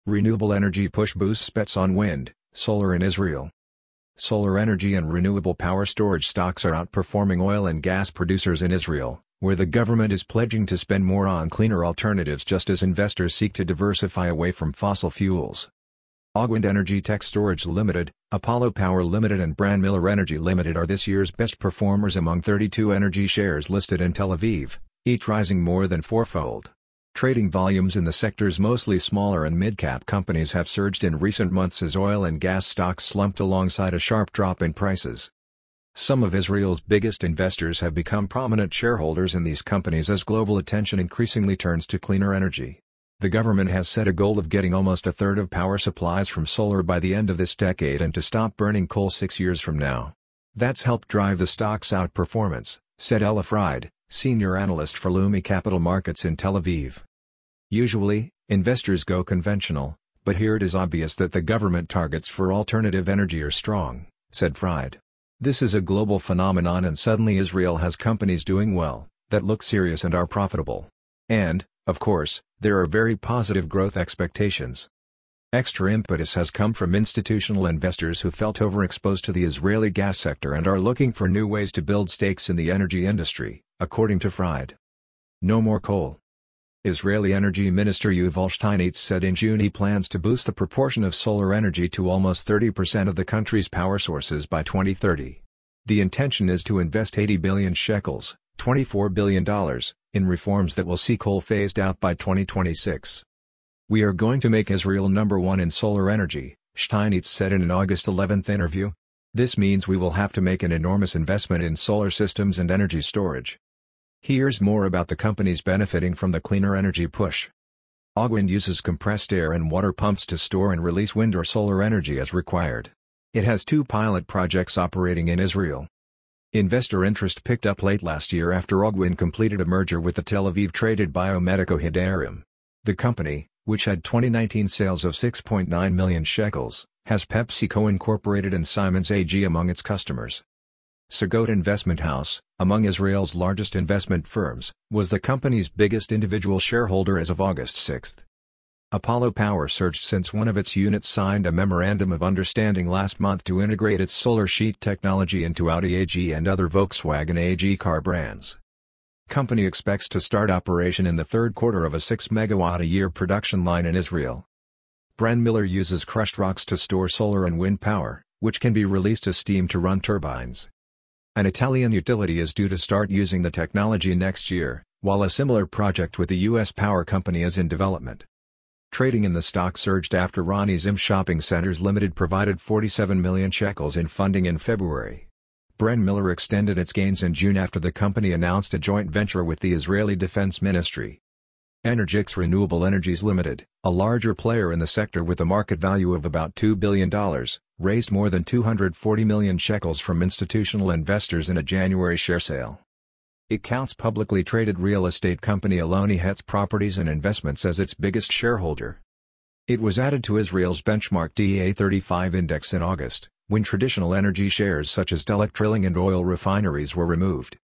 Renewable energy push boosts bets on wind, solar in Israel. Solar energy and renewable power storage stocks are outperforming oil and gas producers in Israel, where the government is pledging to spend more on cleaner alternatives just as investors seek to diversify away from fossil fuels. Ogwind Energy Tech Storage Limited, Apollo Power Limited and Brand-Miller Energy Limited are this year's best performers among 32 energy shares listed in Tel Aviv, each rising more than fourfold. Trading volumes in the sector's mostly smaller and mid-cap companies have surged in recent months as oil and gas stocks slumped alongside a sharp drop in prices. Some of Israel's biggest investors have become prominent shareholders in these companies as global attention increasingly turns to cleaner energy. The government has set a goal of getting almost a third of power supplies from solar by the end of this decade and to stop burning coal 6 years from now. That's helped drive the stock's outperformance, said Ella Fried, senior analyst for Leumi Capital Markets in Tel Aviv. Usually, investors go conventional, but here it is obvious that the government targets for alternative energy are strong, said Fried. This is a global phenomenon and suddenly Israel has companies doing well, that look serious and are profitable. And, of course, there are very positive growth expectations. Extra impetus has come from institutional investors who felt overexposed to the Israeli gas sector and are looking for new ways to build stakes in the energy industry, according to Fried. No more coal. Israeli Energy Minister Yuval Steinitz said in June he plans to boost the proportion of solar energy to almost 30% of the country's power sources by 2030. The intention is to invest 80 billion shekels, $24 billion, in reforms that will see coal phased out by 2026. We are going to make Israel number one in solar energy, Steinitz said in an August 11 interview. This means we will have to make an enormous investment in solar systems and energy storage. Here's more about the companies benefiting from the cleaner energy push. Ogwind uses compressed air and water pumps to store and release wind or solar energy as required. It has 2 pilot projects operating in Israel. Investor interest picked up late last year after Ogwind completed a merger with the Tel Aviv-traded Biomedico Hadeirim. The company, which had 2019 sales of 6.9 million shekels, has PepsiCo Incorporated and Siemens AG among its customers. Sagot Investment House, among Israel's largest investment firms, was the company's biggest individual shareholder as of August 6. Apollo Power surged since one of its units signed a memorandum of understanding last month to integrate its solar sheet technology into Audi AG and other Volkswagen AG car brands. Company expects to start operation in the third quarter of a 6-megawatt-a-year production line in Israel. Brand-Miller uses crushed rocks to store solar and wind power, which can be released as steam to run turbines. An Italian utility is due to start using the technology next year, while a similar project with the U.S. power company is in development. Trading in the stock surged after Ronnie Zim Shopping Centers Limited provided 47 million shekels in funding in February. Brand-Miller extended its gains in June after the company announced a joint venture with the Israeli Defense Ministry. Energix Renewable Energies Limited, a larger player in the sector with a market value of about $2 billion, raised more than 240 million shekels from institutional investors in a January share sale. It counts publicly traded real estate company Aloni Hetz Properties and Investments as its biggest shareholder. It was added to Israel's benchmark DEA 35 index in August, when traditional energy shares such as Delek Drilling and oil refineries were removed.